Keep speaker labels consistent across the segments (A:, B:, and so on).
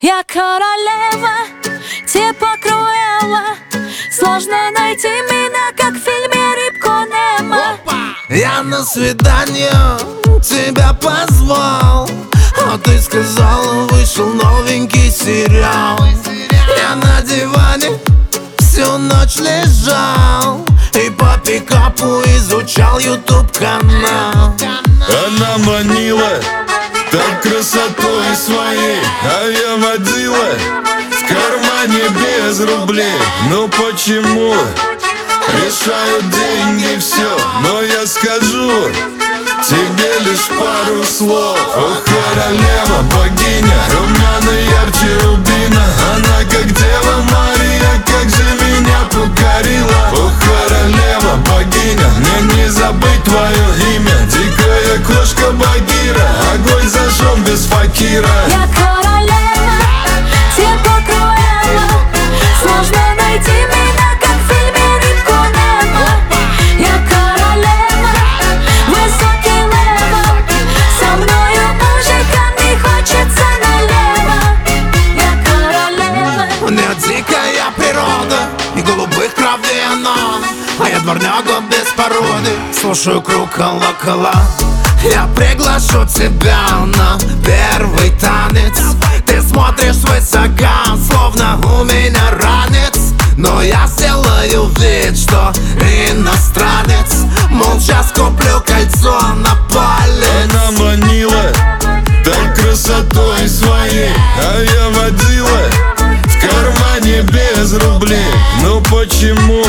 A: Я королева, типа Круэлла. Сложно найти меня, как в фильме «Рыбку Немо».
B: Я на свидание тебя позвал, а ты сказала, вышел новенький сериал. Я на диване всю ночь лежал и по пикапу изучал YouTube-канал.
C: Она манила так красотой своей, а я водила в кармане без рублей. Ну почему? Решают деньги все, но я скажу тебе лишь пару слов. О, королева, богиня, румяна ярче рубина. Она как Дева Мария, как же меня покорила. О, королева, богиня, мне не забыть твое имя. Дикая кошка Багира, огонь зажжем без факира.
A: Я королева, типа Круэлла. Сложно найти меня, как в фильме «Рыбку Немо». Я королева, высокий левел. Со мною мужикам не хочется налево. Я королева.
B: У нее дикая природа и голубых кровей она, а я дворняга без породы. Слушаю круг колокола. Я приглашу тебя на первый танец. Ты смотришь свысока, словно у меня ранец. Но я сделаю вид, что иностранец. Молча скуплю кольцо на палец.
C: Она манила так красотой своей, а я водила в кармане без рублей. Ну почему?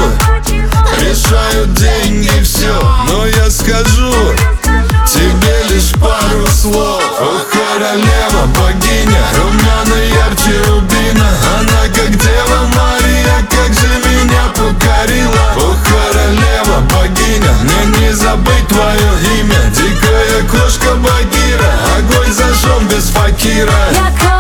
C: Решают деньги все, но я скажу тебе лишь пару слов. О, королева, богиня, румяна ярче рубина. Она как Дева Мария, как же меня покорила. О, королева, богиня, мне не забыть твое имя. Дикая кошка Багира, огонь зажжем без факира.
A: Я